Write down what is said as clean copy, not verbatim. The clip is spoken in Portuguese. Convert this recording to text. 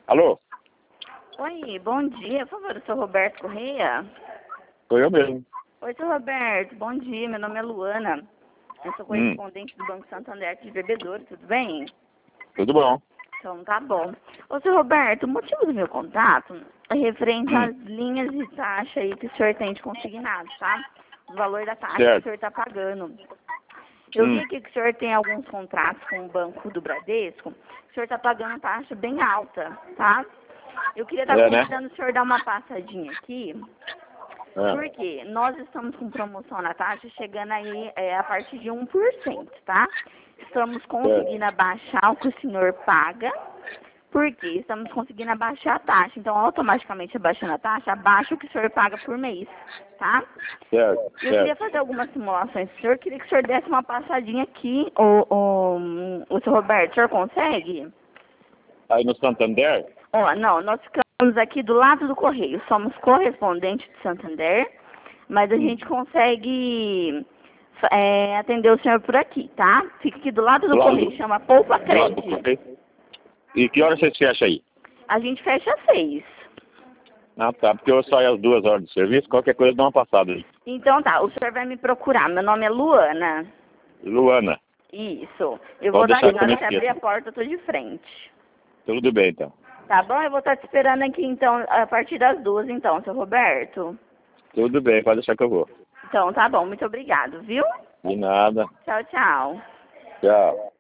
Alô? Oi, bom dia. Por favor, eu sou Roberto Correia. Sou eu mesmo. Oi, seu Roberto. Bom dia. Meu nome é Luana. Eu sou correspondente do Banco Santander aqui de Bebedouro. Tudo bem? Tudo bom. Então, tá bom. Ô, seu Roberto, o motivo do meu contato é referente às linhas de taxa aí que o senhor tem de consignado, tá? O valor da taxa que o senhor está pagando. Eu vi aqui que o senhor tem alguns contratos com o Banco do Bradesco. O senhor está pagando taxa bem alta, tá? Eu queria estar convidando o senhor a dar uma passadinha aqui. Porque nós estamos com promoção na taxa chegando aí a partir de 1%, tá? Estamos conseguindo abaixar o que o senhor paga. Por quê? Estamos conseguindo abaixar a taxa. Então, automaticamente abaixando a taxa, abaixa o que o senhor paga por mês, tá? Eu queria fazer algumas simulações. O senhor queria que o senhor desse uma passadinha aqui. O senhor Roberto, o senhor consegue? Aí no Santander? Ó, não, nós ficamos aqui do lado do Correio. Somos correspondentes de Santander, mas a gente consegue atender o senhor por aqui, tá? Fica aqui do lado do Correio, chama Poupa Crédito. E que hora vocês fecham aí? A gente fecha às 6. Ah, tá, porque eu saio às 2 horas do serviço, qualquer coisa dá uma passada aí. Então tá, o senhor vai me procurar. Meu nome é Luana. Luana. Isso. Eu vou dar na hora que abrir a porta, eu tô de frente. Tudo bem, então. Tá bom? Eu vou estar te esperando aqui, então, a partir das 2, então, seu Roberto. Tudo bem, pode deixar que eu vou. Então, tá bom. Muito obrigado, viu? De nada. Tchau, tchau. Tchau.